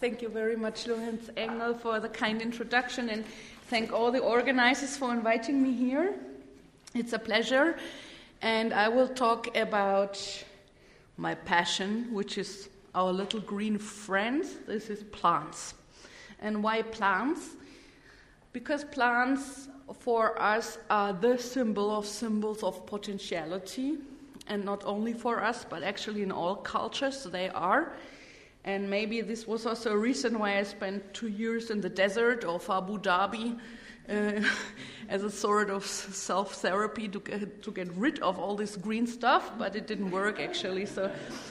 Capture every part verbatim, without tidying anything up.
Thank you very much, Lorenz Engel, for the kind introduction, and thank all the organizers for inviting me here. It's a pleasure, and I will talk about my passion, which is our little green friends. This is plants. And why plants? Because plants, for us, are the symbol of symbols of potentiality, and not only for us, but actually in all cultures they are. And maybe this was also a reason why I spent two years in the desert of Abu Dhabi uh, as a sort of self-therapy to get, to get rid of all this green stuff, but it didn't work actually, so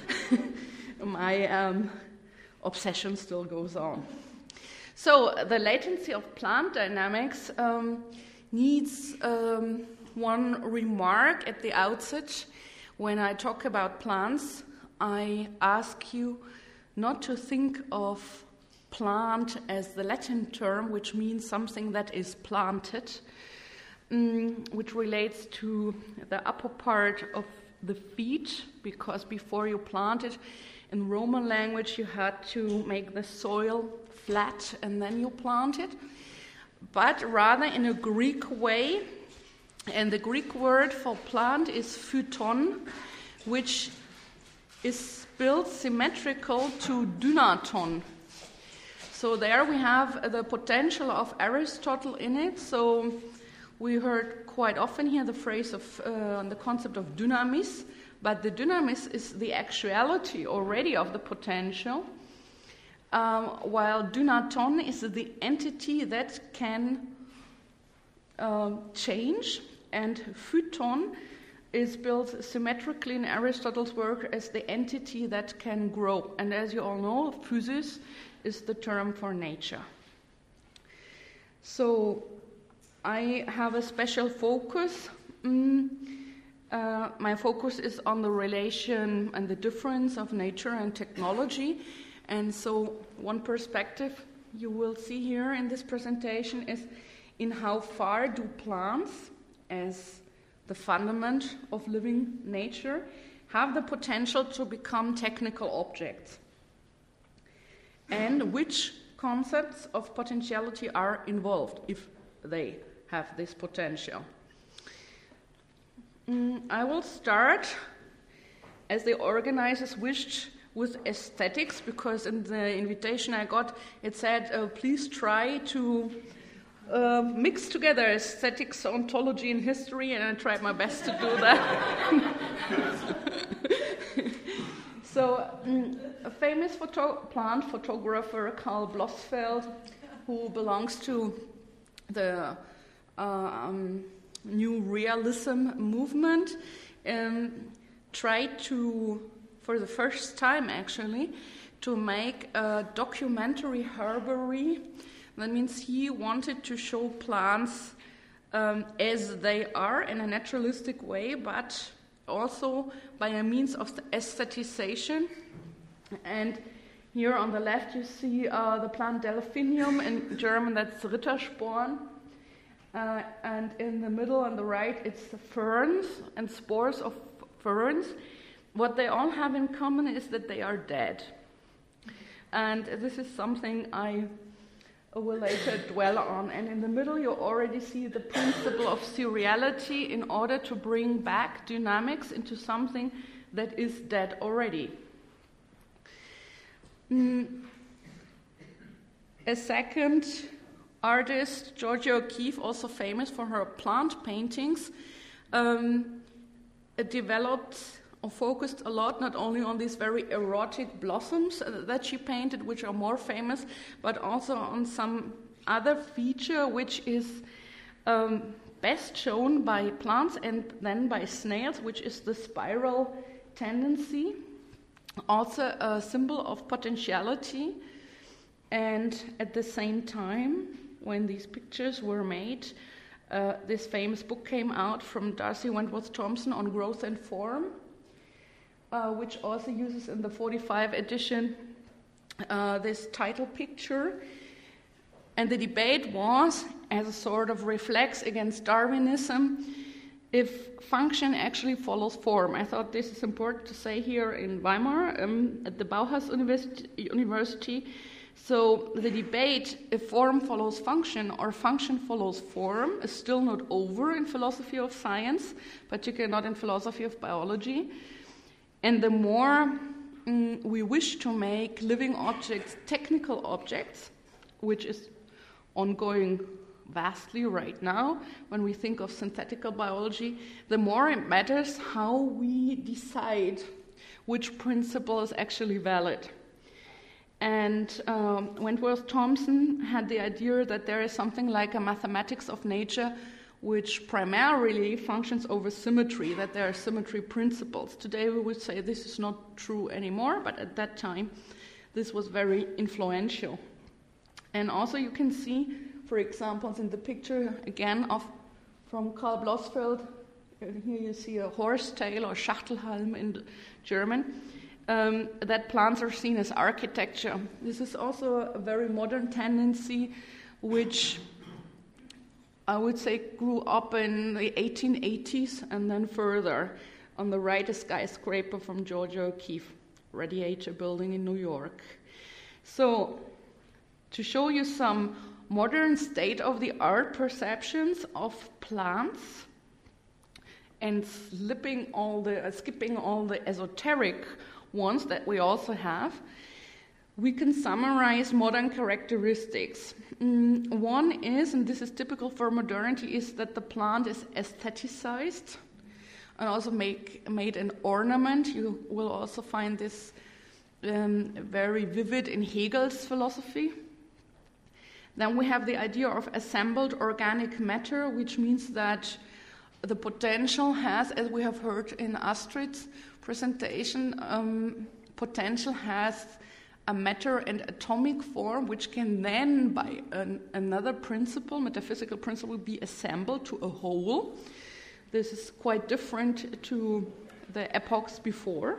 my um, obsession still goes on. So the latency of plant dynamics um, needs um, one remark at the outset. When I talk about plants, I ask you not to think of plant as the Latin term, which means something that is planted, um, which relates to the upper part of the feet, because before you plant it, in Roman language you had to make the soil flat and then you plant it, but rather in a Greek way. And the Greek word for plant is phyton, which is built symmetrical to dynaton. So there we have the potential of Aristotle in it. So we heard quite often here the phrase of uh, the concept of dynamis, but the dynamis is the actuality already of the potential, um, while dynaton is the entity that can um, change, and phyton is built symmetrically in Aristotle's work as the entity that can grow. And as you all know, physis is the term for nature. So I have a special focus. Mm, uh, my focus is on the relation and the difference of nature and technology. And so one perspective you will see here in this presentation is in how far do plants, as the fundament of living nature, have the potential to become technical objects, and which concepts of potentiality are involved if they have this potential. Mm, I will start, as the organizers wished, with aesthetics, because in the invitation I got, it said, uh, please try to Uh, mix together aesthetics, ontology, and history, and I tried my best to do that. So, um, a famous photo- plant photographer, Karl Blossfeld, who belongs to the uh, um, New Realism movement, um, tried to, for the first time actually, to make a documentary herbaria. That means he wanted to show plants um, as they are in a naturalistic way, but also by a means of the aestheticization. And here on the left you see uh, the plant Delphinium, in German that's Rittersporn. Uh, and in the middle on the right it's the ferns and spores of ferns. What they all have in common is that they are dead. And this is something I will later dwell on. And in the middle you already see the principle of seriality in order to bring back dynamics into something that is dead already. Mm. A second artist, Georgia O'Keeffe, also famous for her plant paintings, um, developed or focused a lot not only on these very erotic blossoms that she painted, which are more famous, but also on some other feature which is um, best shown by plants and then by snails, which is the spiral tendency, also a symbol of potentiality. And at the same time, when these pictures were made, uh, this famous book came out from Darcy Wentworth Thompson on growth and form, Uh, which also uses in the forty-five edition uh, this title picture. And the debate was, as a sort of reflex against Darwinism, if function actually follows form. I thought this is important to say here in Weimar, um, at the Bauhaus University, University So the debate if form follows function or function follows form is still not over in philosophy of science, particularly not in philosophy of biology. And the more mm, we wish to make living objects technical objects, which is ongoing vastly right now when we think of synthetical biology, the more it matters how we decide which principle is actually valid. And um, Wentworth Thompson had the idea that there is something like a mathematics of nature which primarily functions over symmetry, that there are symmetry principles. Today we would say this is not true anymore, but at that time this was very influential. And also you can see, for example, in the picture again of from Karl Blossfeld, here you see a horsetail or Schachtelhalm in German. Um, that plants are seen as architecture. This is also a very modern tendency which I would say grew up in the eighteen eighties and then further. On the right, a skyscraper from Georgia O'Keeffe, Radiator Building in New York. So, to show you some modern state-of-the-art perceptions of plants and slipping all the, uh, skipping all the esoteric ones that we also have, we can summarize modern characteristics. Mm, one is, and this is typical for modernity, is that the plant is aestheticized and also make, made an ornament. You will also find this um, very vivid in Hegel's philosophy. Then we have the idea of assembled organic matter, which means that the potential has, as we have heard in Astrid's presentation, um, potential has a matter and atomic form which can then, by an, another principle, metaphysical principle, be assembled to a whole. This is quite different to the epochs before.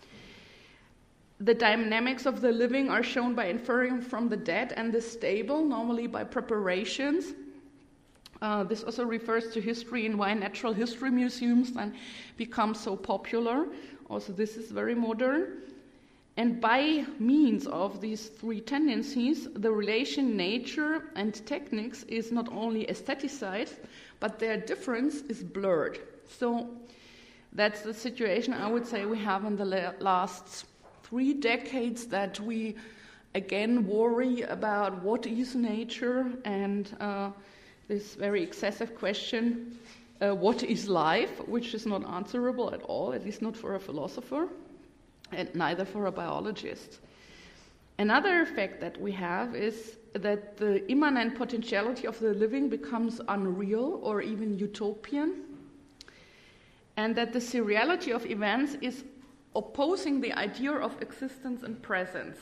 The dynamics of the living are shown by inferring from the dead and the stable, normally by preparations. Uh, this also refers to history and why natural history museums then become so popular. Also, this is very modern. And by means of these three tendencies, the relation nature and techniques is not only aestheticized, but their difference is blurred. So that's the situation I would say we have in the la- last three decades, that we again worry about what is nature and uh, this very excessive question, uh, what is life, which is not answerable at all, at least not for a philosopher, and neither for a biologist. Another effect that we have is that the immanent potentiality of the living becomes unreal or even utopian, and that the seriality of events is opposing the idea of existence and presence.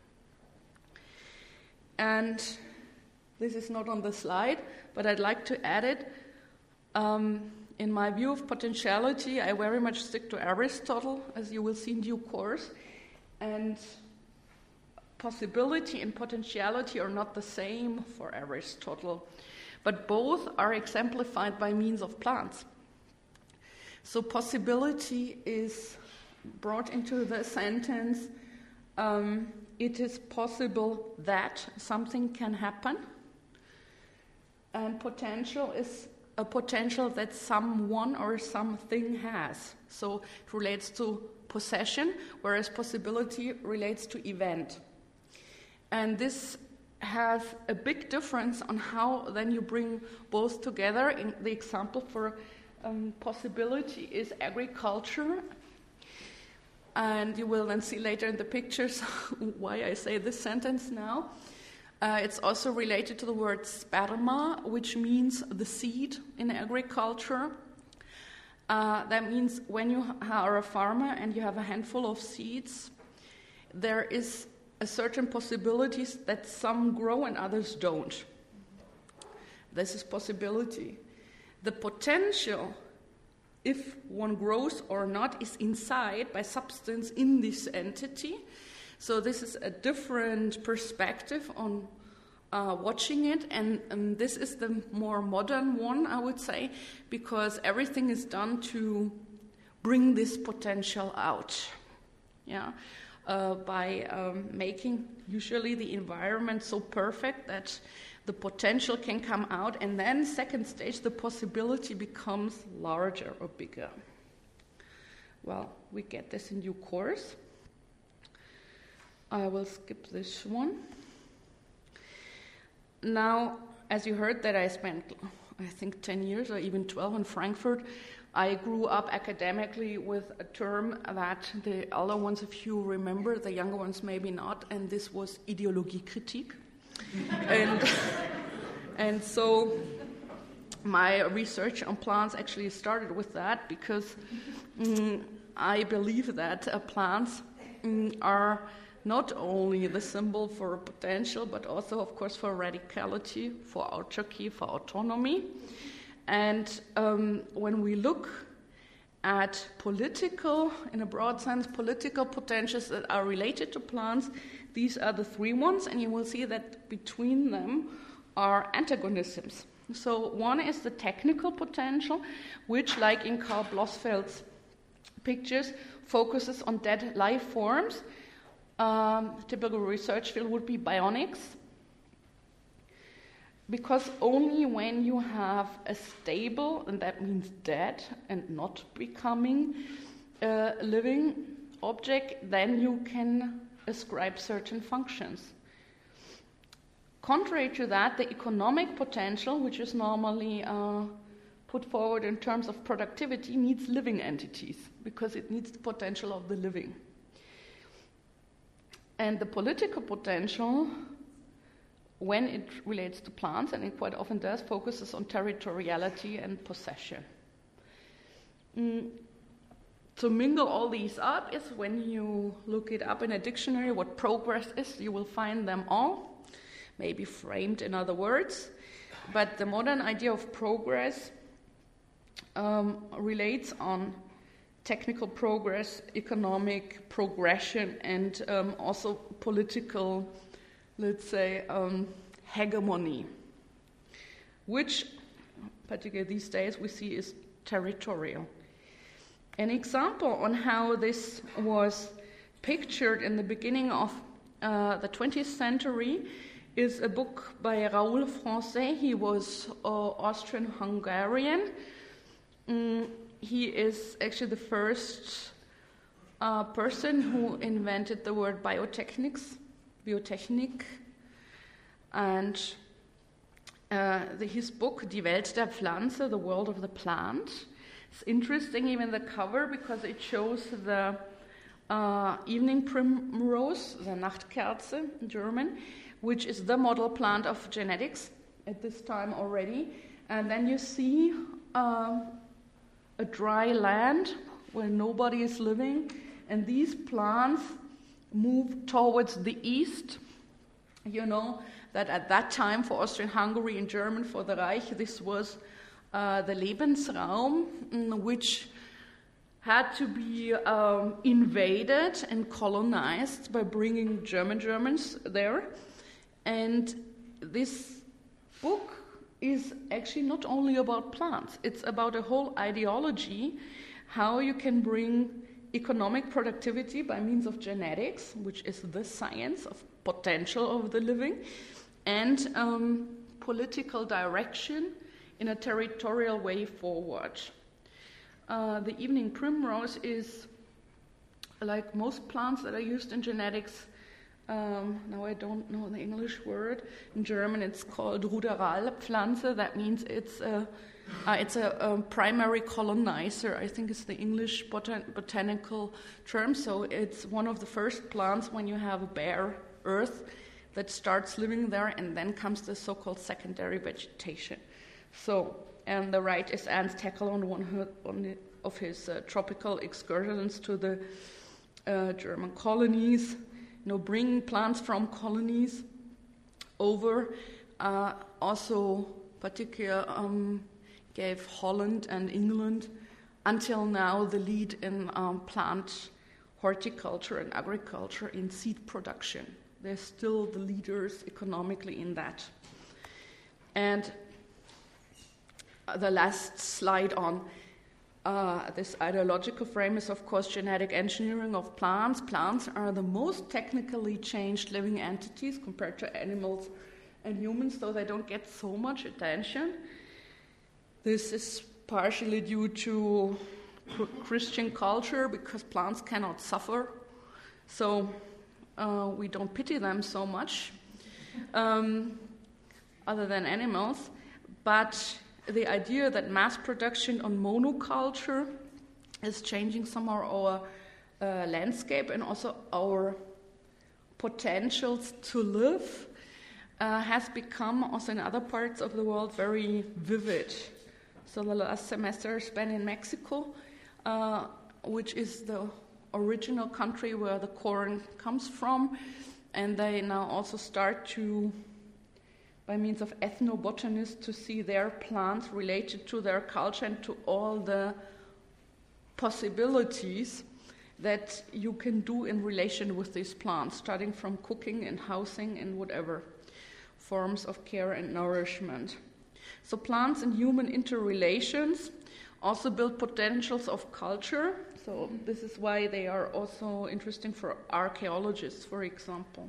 And this is not on the slide, but I'd like to add it. Um, in my view of potentiality, I very much stick to Aristotle, as you will see in due course. And possibility and potentiality are not the same for Aristotle, but both are exemplified by means of plants. So possibility is brought into the sentence, um, it is possible that something can happen. And potential is a potential that someone or something has. So it relates to possession, whereas possibility relates to event. And this has a big difference on how then you bring both together. In the example for um, possibility is agriculture. And you will then see later in the pictures why I say this sentence now. Uh, it's also related to the word sperma, which means the seed in agriculture. Uh, that means when you are a farmer and you have a handful of seeds, there is a certain possibility that some grow and others don't. This is possibility. The potential, if one grows or not, is inside by substance in this entity. So this is a different perspective on uh, watching it, and, and this is the more modern one, I would say, because everything is done to bring this potential out. yeah, uh, by um, making usually the environment so perfect that the potential can come out, and then second stage, the possibility becomes larger or bigger. Well, we get this in due course. I will skip this one. Now, as you heard that I spent, I think, ten years or even twelve in Frankfurt, I grew up academically with a term that the older ones of you remember, the younger ones maybe not, and this was Ideologiekritik. and, and so my research on plants actually started with that because um, I believe that uh, plants um, are not only the symbol for potential, but also, of course, for radicality, for autarky, for autonomy. And um, when we look at political, in a broad sense, political potentials that are related to plants, these are the three ones, and you will see that between them are antagonisms. So one is the technical potential, which, like in Karl Blossfeld's pictures, focuses on dead life forms. Um, typical research field would be bionics, because only when you have a stable, and that means dead and not becoming a living object, then you can ascribe certain functions. Contrary to that, the economic potential, which is normally uh, put forward in terms of productivity, needs living entities, because it needs the potential of the living. And the political potential, when it relates to plants, and it quite often does, focuses on territoriality and possession. Mm. To mingle all these up is when you look it up in a dictionary, what progress is, you will find them all, maybe framed in other words. But the modern idea of progress um, relates on technical progress, economic progression, and um, also political, let's say, um, hegemony, which, particularly these days, we see is territorial. An example on how this was pictured in the beginning of uh, the twentieth century is a book by Raoul Francais. He was uh, Austrian-Hungarian. Mm, he is actually the first uh, person who invented the word biotechnics, biotechnik, and uh, the, his book, Die Welt der Pflanze, The World of the Plant. It's interesting, even the cover, because it shows the uh, evening primrose, the Nachtkerze in German, which is the model plant of genetics at this time already. And then you see uh, a dry land where nobody is living, and these plants move towards the east. You know that at that time for Austria-Hungary and German, for the Reich, this was uh, the Lebensraum, which had to be um, invaded and colonized by bringing German Germans there. And this book is actually not only about plants, it's about a whole ideology, how you can bring economic productivity by means of genetics, which is the science of potential of the living, and um, political direction in a territorial way forward. Uh, the evening primrose is, like most plants that are used in genetics, um, now I don't know the English word. In German it's called Ruderalpflanze. That means it's a, uh, it's a, a primary colonizer. I think it's the English botan- botanical term. So it's one of the first plants when you have a bare earth that starts living there, and then comes the so-called secondary vegetation. So, and the right is Ernst Haeckel on one on of his uh, tropical excursions to the uh, German colonies, you know, bringing plants from colonies over. Uh, also, particularly um, gave Holland and England until now the lead in um, plant horticulture and agriculture in seed production. They're still the leaders economically in that. And the last slide on Uh, this ideological frame is, of course, genetic engineering of plants. Plants are the most technically changed living entities compared to animals and humans, though they don't get so much attention. This is partially due to Christian culture, because plants cannot suffer, so uh, we don't pity them so much, um, other than animals. But the idea that mass production on monoculture is changing somehow our uh, landscape and also our potentials to live uh, has become also in other parts of the world very vivid. So the last semester I spent in Mexico, uh, which is the original country where the corn comes from, and they now also start to, by means of ethnobotanists, to see their plants related to their culture and to all the possibilities that you can do in relation with these plants, starting from cooking and housing and whatever forms of care and nourishment. So plants and human interrelations also build potentials of culture. So this is why they are also interesting for archaeologists, for example.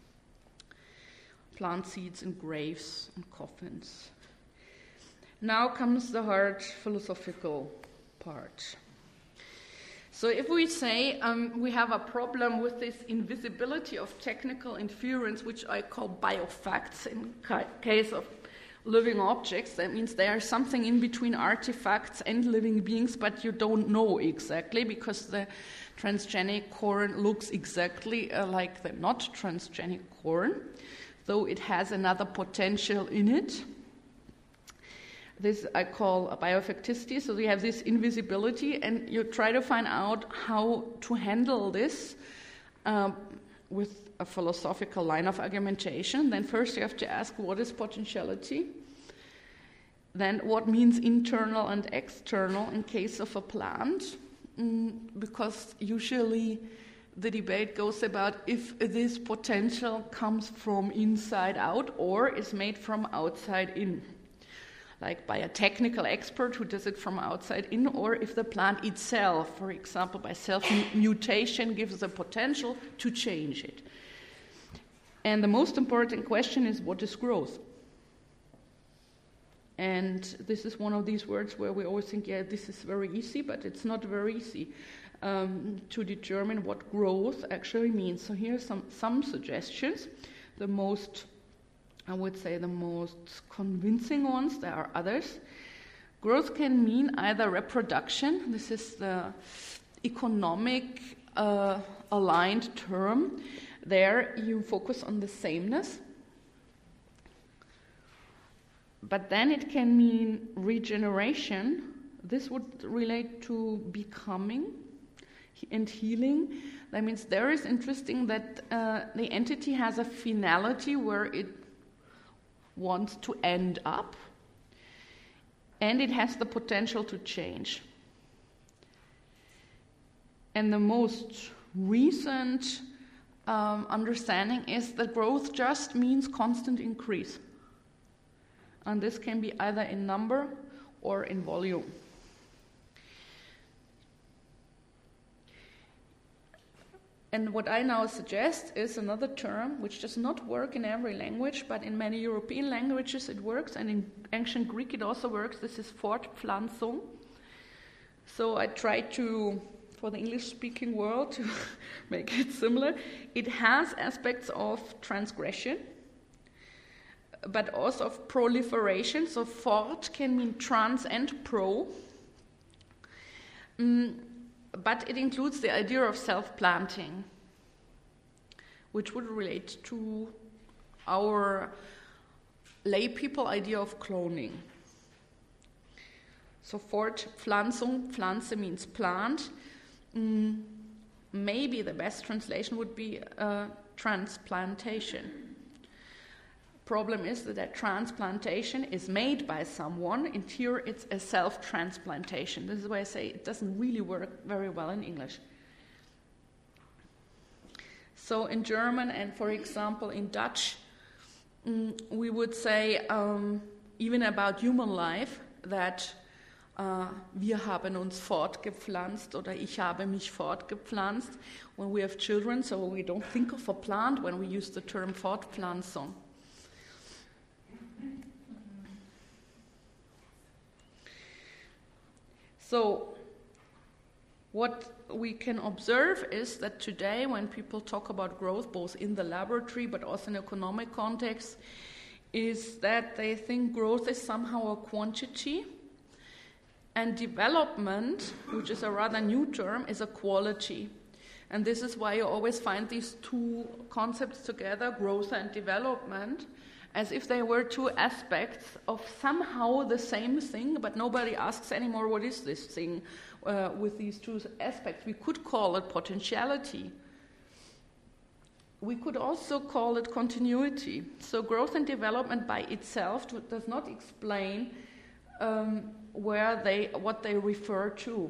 Plant seeds in graves and coffins. Now comes the hard philosophical part. So if we say um, we have a problem with this invisibility of technical inference, which I call biofacts in ca- case of living objects, that means there is something in between artifacts and living beings, but you don't know exactly, because the transgenic corn looks exactly uh, like the not transgenic corn, though it has another potential in it. This I call a bioeffecticity. So you have this invisibility, and you try to find out how to handle this um, with a philosophical line of argumentation. Then first you have to ask, what is potentiality? Then what means internal and external in case of a plant? Mm, because usually the debate goes about if this potential comes from inside out or is made from outside in, like by a technical expert who does it from outside in, or if the plant itself, for example, by self-mutation gives the potential to change it. And the most important question is, what is growth? And this is one of these words where we always think, yeah, this is very easy, but it's not very easy um, to determine what growth actually means. So here are some, some suggestions. The most, I would say, the most convincing ones. There are others. Growth can mean either reproduction. This is the economic uh, aligned term. There you focus on the sameness. But then it can mean regeneration. This would relate to becoming and healing. That means there is interesting that uh, the entity has a finality where it wants to end up, and it has the potential to change. And the most recent um, understanding is that growth just means constant increase. And this can be either in number or in volume. And what I now suggest is another term which does not work in every language, but in many European languages it works, and in ancient Greek it also works. This is Fortpflanzung. So I tried to, for the English-speaking world, to make it similar. It has aspects of transgression, but also of proliferation. So fort can mean trans and pro. Mm, but it includes the idea of self-planting, which would relate to our lay people idea of cloning. So Fortpflanzung, Pflanze means plant. Mm, maybe the best translation would be uh, transplantation. Problem is that, that transplantation is made by someone, and here it's a self-transplantation. This is why I say it doesn't really work very well in English. So in German and, for example, in Dutch, mm, we would say, um, even about human life, that uh, wir haben uns fortgepflanzt oder ich habe mich fortgepflanzt when we have children, so we don't think of a plant when we use the term Fortpflanzung. So what we can observe is that today when people talk about growth, both in the laboratory but also in economic context, is that they think growth is somehow a quantity and development, which is a rather new term, is a quality. And this is why you always find these two concepts together, growth and development, as if they were two aspects of somehow the same thing, but nobody asks anymore what is this thing uh, with these two aspects. We could call it potentiality. We could also call it continuity. So growth and development by itself does not explain um, where they, what they refer to.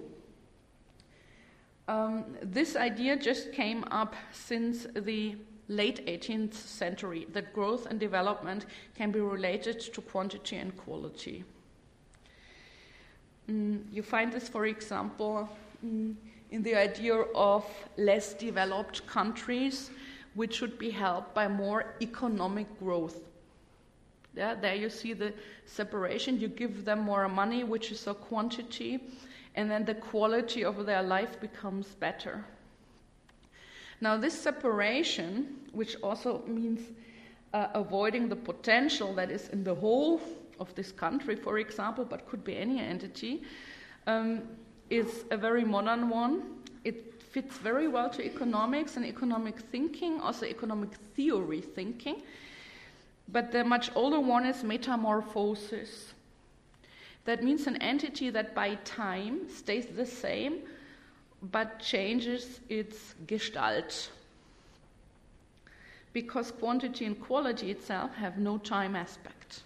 Um, this idea just came up since the late eighteenth century, that growth and development can be related to quantity and quality. Mm, you find this, for example, mm, in the idea of less developed countries, which should be helped by more economic growth. Yeah, there you see the separation. You give them more money, which is a quantity, and then the quality of their life becomes better. Now, this separation, which also means uh, avoiding the potential that is in the whole of this country, for example, but could be any entity, um, is a very modern one. It fits very well to economics and economic thinking, also economic theory thinking. But the much older one is metamorphosis. That means an entity that by time stays the same, but changes its gestalt. Because quantity and quality itself have no time aspect.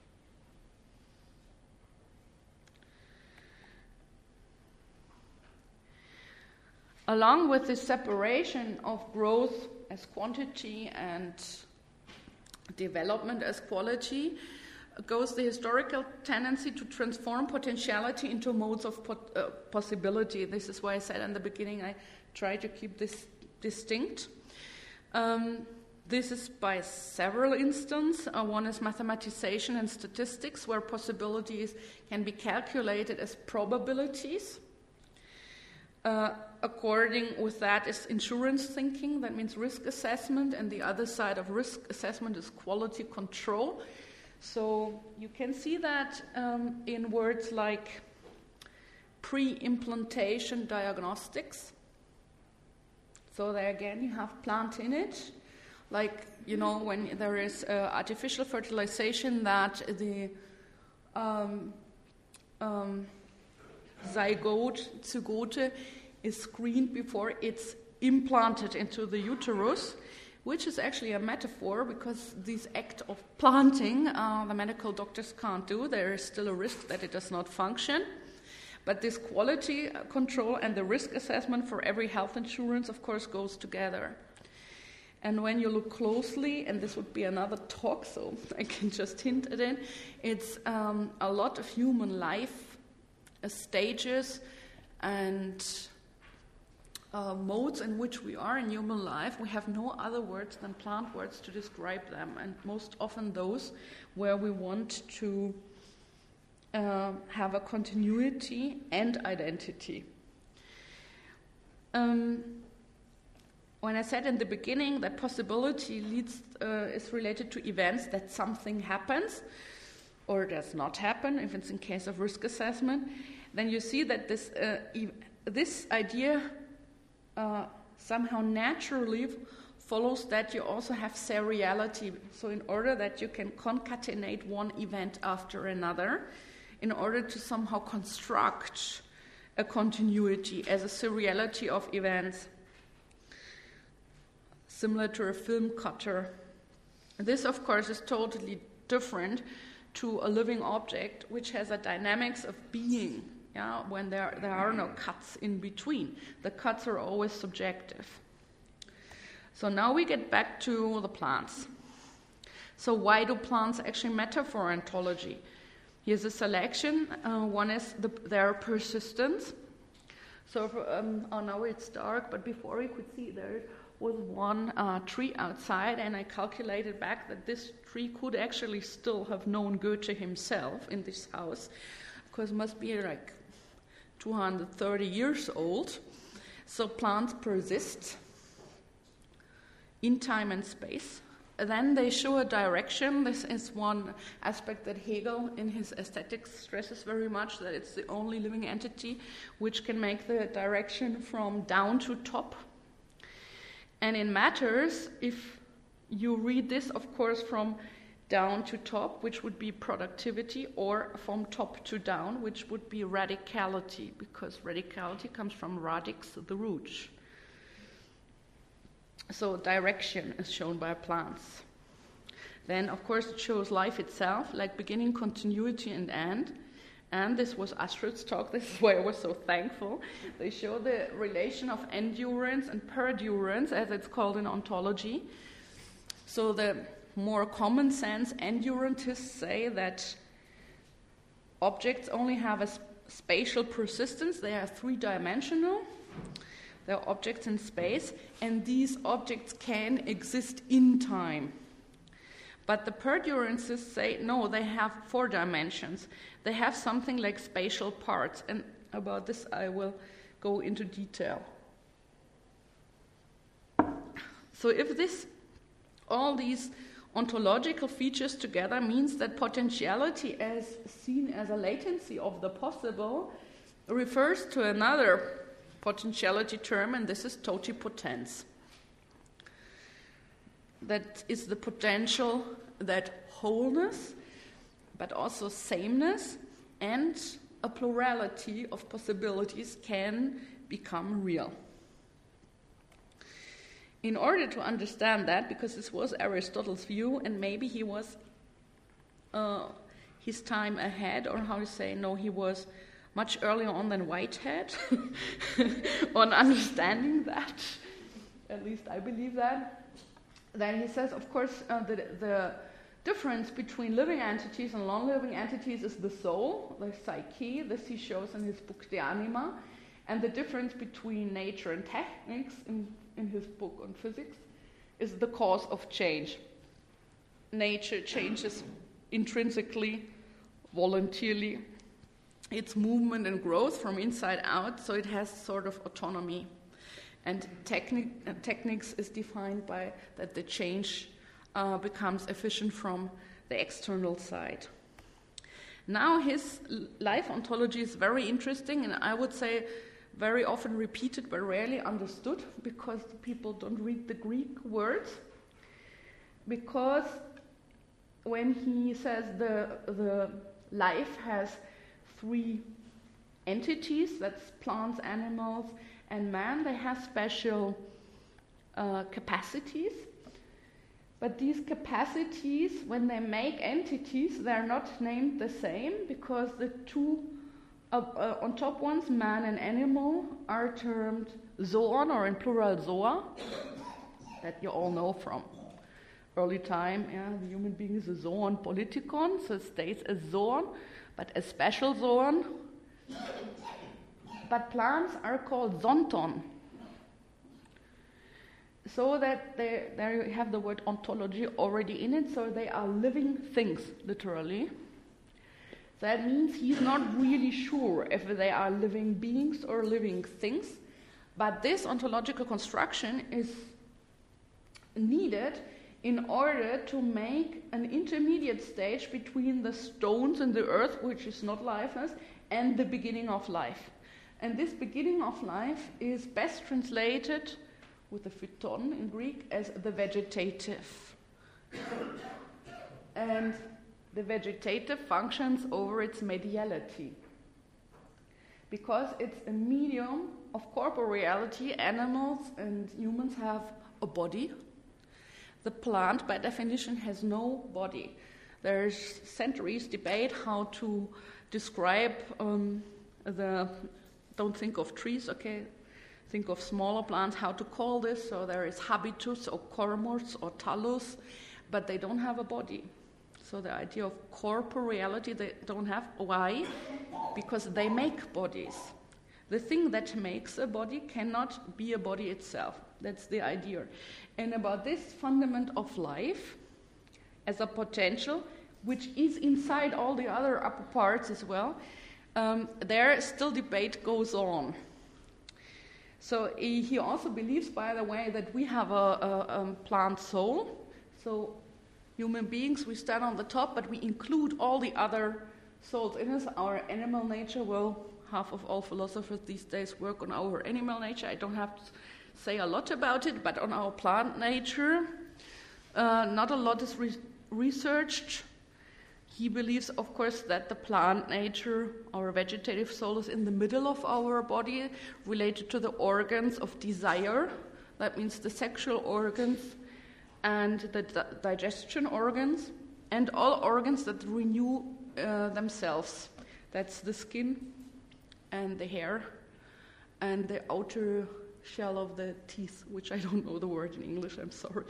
Along with this separation of growth as quantity and development as quality, goes the historical tendency to transform potentiality into modes of pot, uh, possibility. This is why I said in the beginning I try to keep this distinct. Um, this is by several instances. Uh, one is mathematization and statistics, where possibilities can be calculated as probabilities. Uh, according with that is insurance thinking, that means risk assessment, and the other side of risk assessment is quality control. So you can see that um, in words like pre-implantation diagnostics. So there again you have plant in it. Like, you know, when there is uh, artificial fertilization, that the um, um, zygote, zygote is screened before it's implanted into the uterus, which is actually a metaphor because this act of planting, uh, the medical doctors can't do. There is still a risk that it does not function. But this quality control and the risk assessment for every health insurance, of course, goes together. And when you look closely, and this would be another talk, so I can just hint at it, it's um, a lot of human life uh, stages and Uh, modes in which we are in human life. We have no other words than plant words to describe them, and most often those where we want to uh, have a continuity and identity. Um, when I said in the beginning that possibility leads uh, is related to events, that something happens or does not happen, if it's in case of risk assessment, then you see that this uh, e- this idea Uh, somehow naturally f- follows that you also have seriality. So in order that you can concatenate one event after another, in order to somehow construct a continuity as a seriality of events, similar to a film cutter. This, of course, is totally different to a living object, which has a dynamics of being. Yeah, when there there are no cuts in between. The cuts are always subjective. So now we get back to the plants. So why do plants actually matter for ontology? Here's a selection. Uh, one is the, their persistence. So for, um, oh, now it's dark, but before you could see there was one uh, tree outside, and I calculated back that this tree could actually still have known Goethe himself in this house, because it must be like two hundred thirty years old. So plants persist in time and space. Then they show a direction. This is one aspect that Hegel in his aesthetics stresses very much, that it's the only living entity which can make the direction from down to top. And in matters, if you read this, of course, from down to top, which would be productivity, or from top to down, which would be radicality, because radicality comes from radix, the root. So direction is shown by plants. Then, of course, it shows life itself, like beginning, continuity, and end. And this was Astrid's talk. This is why I was so thankful. They show the relation of endurance and perdurance, as it's called in ontology. So the more common sense endurantists say that objects only have a sp- spatial persistence. They are three-dimensional. They're objects in space, and these objects can exist in time. But the perdurantists say, no, they have four dimensions. They have something like spatial parts, and about this I will go into detail. So if this, all these ontological features together means that potentiality, as seen as a latency of the possible, refers to another potentiality term, and this is totipotens. That is the potential that wholeness, but also sameness, and a plurality of possibilities can become real. In order to understand that, because this was Aristotle's view, and maybe he was uh, his time ahead, or how to say, no, he was much earlier on than Whitehead on understanding that. At least I believe that. Then he says, of course, uh, the, the difference between living entities and non-living entities is the soul, the psyche. This he shows in his book De Anima. And the difference between nature and techniques in, in his book on physics is the cause of change. Nature changes intrinsically, voluntarily, its movement and growth from inside out, so it has sort of autonomy. And technic, uh, techniques is defined by that the change uh, becomes efficient from the external side. Now his life ontology is very interesting, and I would say very often repeated but rarely understood, because people don't read the Greek words. Because when he says the the life has three entities, that's plants, animals, and man, they have special uh, capacities. But these capacities, when they make entities, they're not named the same, because the two uh, uh, on top ones, man and animal, are termed zoon, or in plural zoa, that you all know from early time. Yeah, the human being is a zoon politikon, so it stays as zoon, but a special zoon. But plants are called zonton. So that they, there you have the word ontology already in it, so they are living things, literally. That means he's not really sure if they are living beings or living things, but this ontological construction is needed in order to make an intermediate stage between the stones in the earth, which is not lifeless, and the beginning of life. And this beginning of life is best translated with the phyton in Greek as the vegetative. And the vegetative functions over its mediality, because it's a medium of corporeality. Animals and humans have a body. The plant, by definition, has no body. There's centuries debate how to describe um, the, don't think of trees, okay, think of smaller plants, how to call this. So there is habitus or cormorus or thallus, but they don't have a body. So the idea of corporeality they don't have. Why? Because they make bodies. The thing that makes a body cannot be a body itself. That's the idea. And about this fundament of life as a potential, which is inside all the other upper parts as well, um, there still debate goes on. So he, he also believes, by the way, that we have a, a, a plant soul. So human beings, we stand on the top, but we include all the other souls in us. Our animal nature, well, half of all philosophers these days work on our animal nature. I don't have to say a lot about it, but on our plant nature, uh, not a lot is re- researched. He believes, of course, that the plant nature, our vegetative soul, is in the middle of our body, related to the organs of desire. That means the sexual organs and the di- digestion organs, and all organs that renew uh, themselves. That's the skin and the hair and the outer shell of the teeth, which I don't know the word in English, I'm sorry.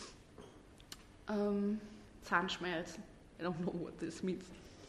Um, Zahnschmelzen. I don't know what this means.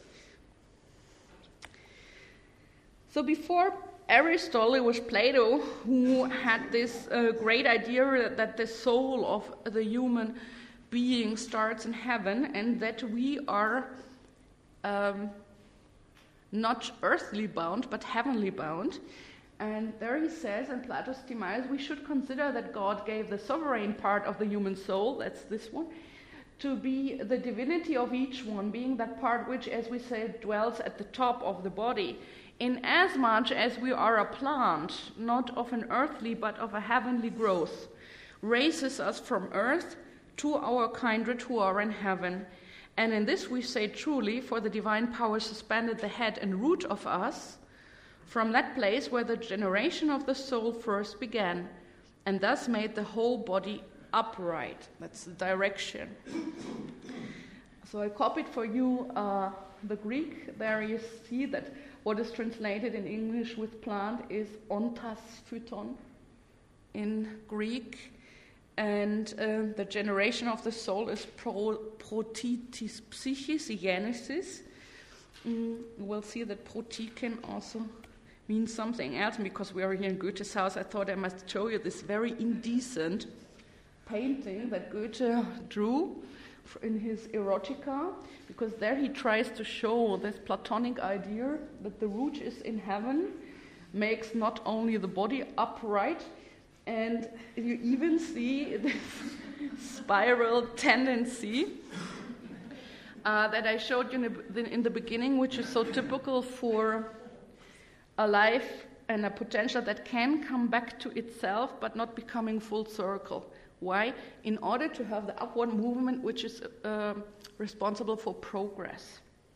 So before Aristotle, it was Plato who had this uh, great idea that the soul of the human being starts in heaven and that we are um, not earthly bound, but heavenly bound. And there he says in Plato's Timaeus, we should consider that God gave the sovereign part of the human soul, that's this one, to be the divinity of each one, being that part which, as we say, dwells at the top of the body, inasmuch as we are a plant, not of an earthly but of a heavenly growth, raises us from earth to our kindred who are in heaven. And in this we say truly, for the divine power suspended the head and root of us from that place where the generation of the soul first began, and thus made the whole body upright. That's the direction. So I copied for you uh, the Greek. There you see that what is translated in English with plant is ontas phyton in Greek, and uh, the generation of the soul is pro, protitis psychis, genesis. Mm, we'll see that proti can also mean something else. Because we are here in Goethe's house, I thought I must show you this very indecent painting that Goethe drew in his Erotica, because there he tries to show this Platonic idea that the root is in heaven, makes not only the body upright, and you even see this spiral tendency uh, that I showed you in the, in the beginning, which is so typical for a life and a potential that can come back to itself but not becoming full circle. Why? In order to have the upward movement which is uh, responsible for progress.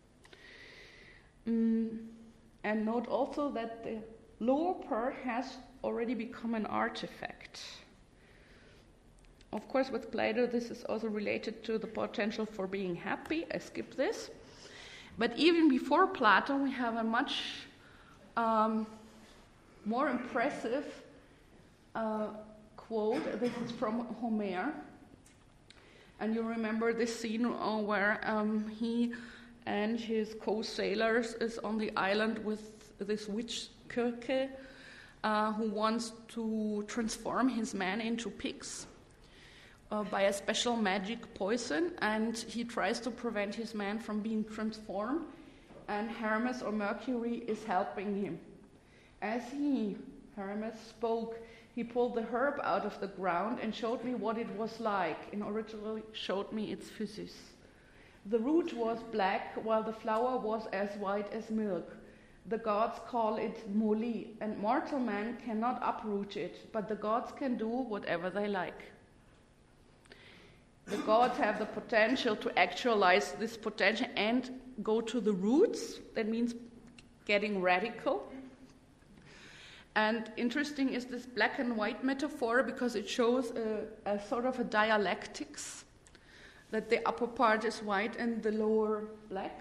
Mm, and note also that the lower part has already become an artifact. Of course, with Plato, this is also related to the potential for being happy. I skip this. But even before Plato, we have a much um, more impressive uh, quote. This is from Homer. And you remember this scene uh, where um, he and his co-sailors is on the island with this witch Kirke, uh, who wants to transform his men into pigs uh, by a special magic poison, and he tries to prevent his men from being transformed, and Hermes or Mercury is helping him. As he, Hermes, spoke, he pulled the herb out of the ground and showed me what it was like, and originally showed me its physis. The root was black, while the flower was as white as milk. The gods call it moli, and mortal man cannot uproot it, but the gods can do whatever they like. The gods have the potential to actualize this potential and go to the roots. That means getting radical. And interesting is this black and white metaphor, because it shows a, a sort of a dialectics, that the upper part is white and the lower black.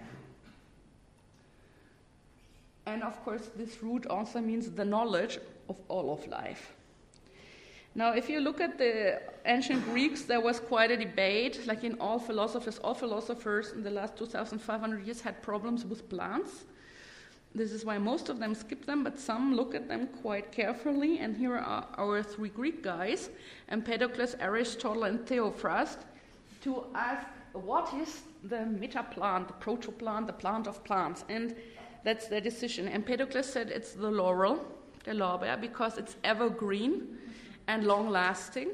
And of course, this root also means the knowledge of all of life. Now, if you look at the ancient Greeks, there was quite a debate, like in all philosophers. All philosophers in the last two thousand five hundred years had problems with plants. This is why most of them skip them, but some look at them quite carefully. And here are our three Greek guys, Empedocles, Aristotle, and Theophrast, to ask what is the metaplant, the protoplant, the plant of plants. And that's their decision. Empedocles said it's the laurel, the lorbeer, because it's evergreen and long-lasting.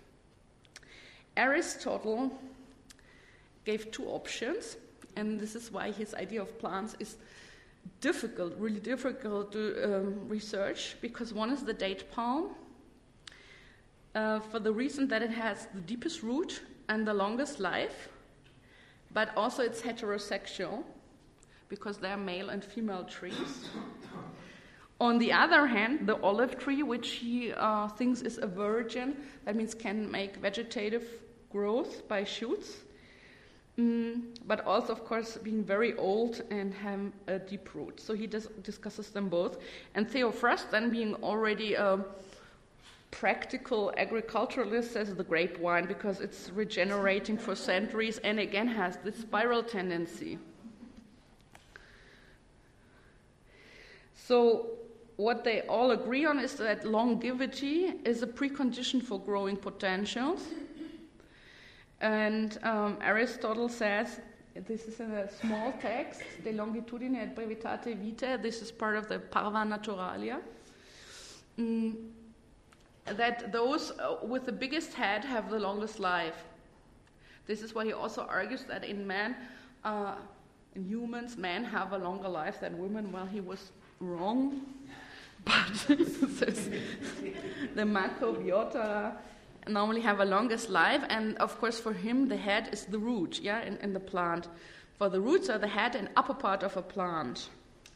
Aristotle gave two options, and this is why his idea of plants is difficult, really difficult to um, research, because one is the date palm, uh, for the reason that it has the deepest root and the longest life, but also it's heterosexual, because they're male and female trees. On the other hand, the olive tree, which he uh, thinks is a virgin, that means can make vegetative growth by shoots, mm, but also, of course, being very old and have a deep root. So he dis- discusses them both. And Theophrast, then being already a practical agriculturalist, says the grapevine, because it's regenerating for centuries and again has this spiral tendency. So what they all agree on is that longevity is a precondition for growing potentials. And um, Aristotle says, this is in a small text, De Longitudine et Brevitate Vitae, this is part of the Parva Naturalia, mm, that those uh, with the biggest head have the longest life. This is why he also argues that in men, uh, in humans, men have a longer life than women. Well, he was wrong. But the macrobiota normally have a longest life, and of course for him the head is the root, yeah, in, in the plant. For the roots are the head and upper part of a plant.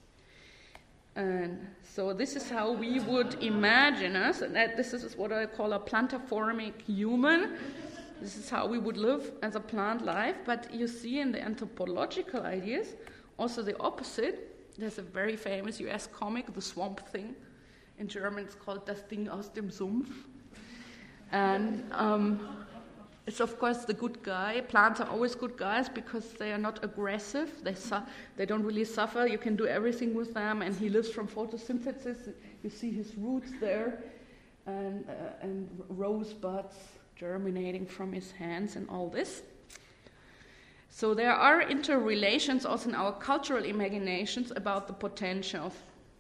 And so this is how we would imagine us, and that this is what I call a plantiformic human. This is how we would live as a plant life. But you see in the anthropological ideas also the opposite. There's a very famous U S comic, The Swamp Thing. In German, it's called Das Ding aus dem Sumpf. And um, it's, of course, the good guy. Plants are always good guys because they are not aggressive. They su- they don't really suffer. You can do everything with them. And he lives from photosynthesis. You see his roots there. And, uh, and rosebuds germinating from his hands and all this. So there are interrelations also in our cultural imaginations about the potential.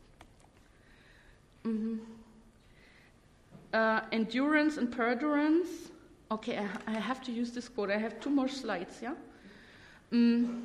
Mm-hmm. Uh, endurance and perdurance. Okay, I, I have to use this quote. I have two more slides, yeah? Mm.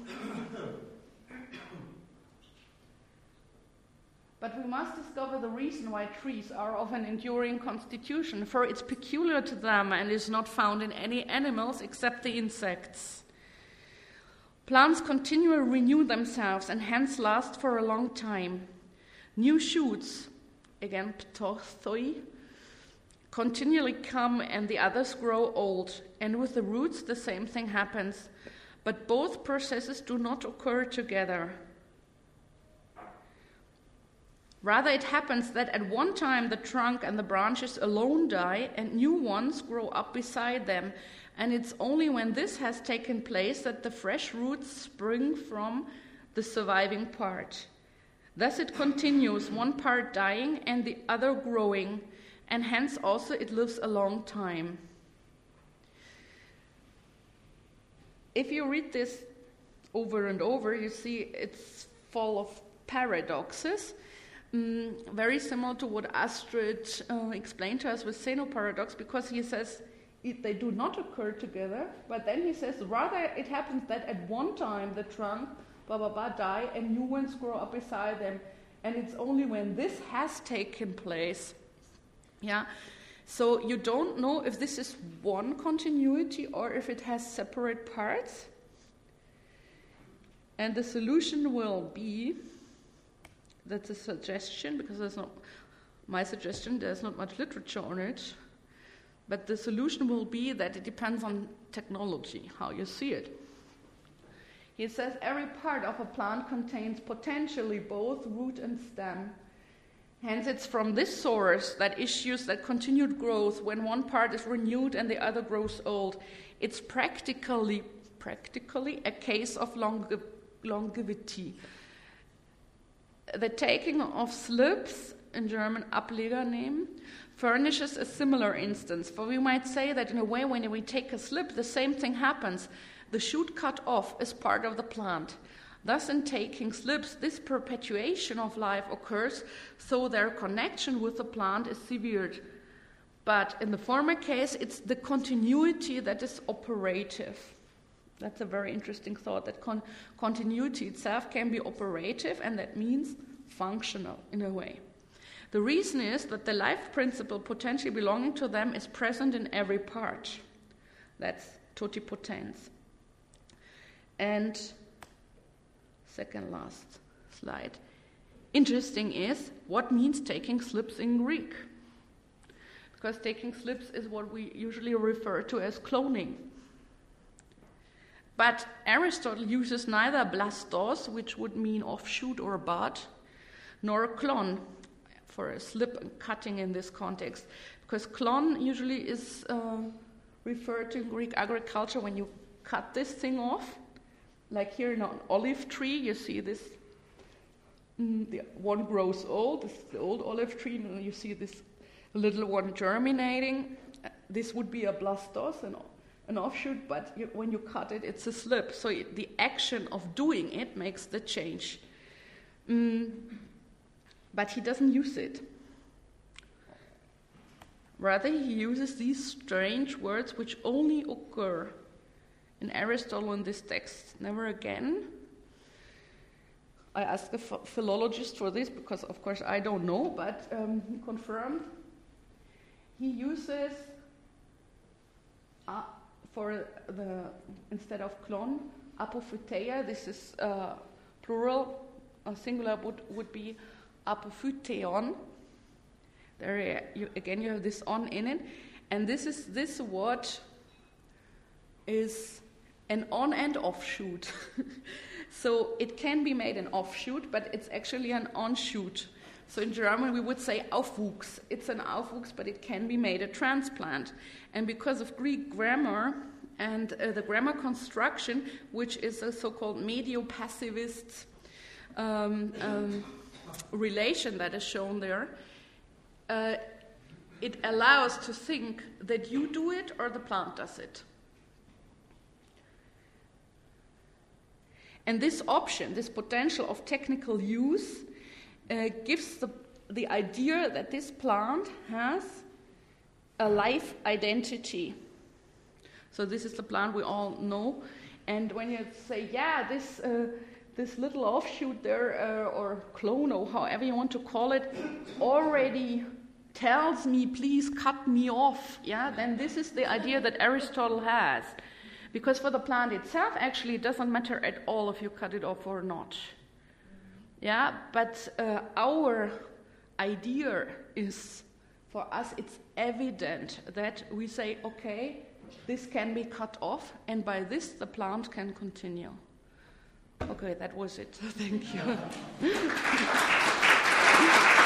But we must discover the reason why trees are of an enduring constitution, for it's peculiar to them and is not found in any animals except the insects. Plants continually renew themselves and hence last for a long time. New shoots, again ptothoi, continually come and the others grow old. And with the roots the same thing happens. But both processes do not occur together. Rather, it happens that at one time the trunk and the branches alone die and new ones grow up beside them. And it's only when this has taken place that the fresh roots spring from the surviving part. Thus it continues, one part dying and the other growing, and hence also it lives a long time. If you read this over and over, you see it's full of paradoxes, um, very similar to what Astrid uh, explained to us with xenoparadox, because he says it, they do not occur together, but then he says rather it happens that at one time the trunk blah blah blah die and new ones grow up beside them, and it's only when this has taken place, yeah. So you don't know if this is one continuity or if it has separate parts. And the solution will be, that's a suggestion, because there's not my suggestion, there's not much literature on it, but the solution will be that it depends on technology, how you see it. He says every part of a plant contains potentially both root and stem, Hence, it's from this source that issues that continued growth when one part is renewed and the other grows old. It's practically, practically a case of longe- longevity. The taking of slips, in German Ablegernehmen, furnishes a similar instance. For we might say that in a way, when we take a slip, the same thing happens. The shoot cut off is part of the plant. Thus, in taking slips, this perpetuation of life occurs, so their connection with the plant is severed. But in the former case, it's the continuity that is operative. That's a very interesting thought, that con- continuity itself can be operative, and that means functional in a way. The reason is that the life principle potentially belonging to them is present in every part. That's totipotens. And second last slide. Interesting is, what means taking slips in Greek? Because taking slips is what we usually refer to as cloning. But Aristotle uses neither blastos, which would mean offshoot or bud, nor klon for a slip and cutting in this context. Because klon usually is uh, referred to in Greek agriculture when you cut this thing off. Like here in an olive tree, you see this, mm, the one grows old, this is the old olive tree, and you see this little one germinating. This would be a blastos, an, an offshoot, but you, when you cut it, it's a slip. So it, the action of doing it makes the change. Mm, but he doesn't use it. Rather, he uses these strange words which only occur in Aristotle in this text. Never again. I asked a ph- philologist for this because, of course, I don't know, but um, he confirmed. He uses uh, for the instead of klon, apophyteia. This is uh, plural. A singular would would be apophyteon. There you, again you have this on in it, and this is this word is an on and off shoot. So it can be made an offshoot, but it's actually an on-shoot. So in German we would say Aufwuchs. It's an Aufwuchs, but it can be made a transplant. And because of Greek grammar and uh, the grammar construction, which is a so-called medio-passivist um, um, relation that is shown there, uh, it allows to think that you do it or the plant does it. And this option, this potential of technical use, uh, gives the, the idea that this plant has a life identity. So this is the plant we all know. And when you say, yeah, this uh, this little offshoot there, uh, or clone, or however you want to call it, already tells me, please cut me off, yeah, then this is the idea that Aristotle has. Because for the plant itself, actually, it doesn't matter at all if you cut it off or not. Yeah, but uh, our idea is, for us, it's evident that we say, okay, this can be cut off, and by this, the plant can continue. Okay, that was it. Thank you.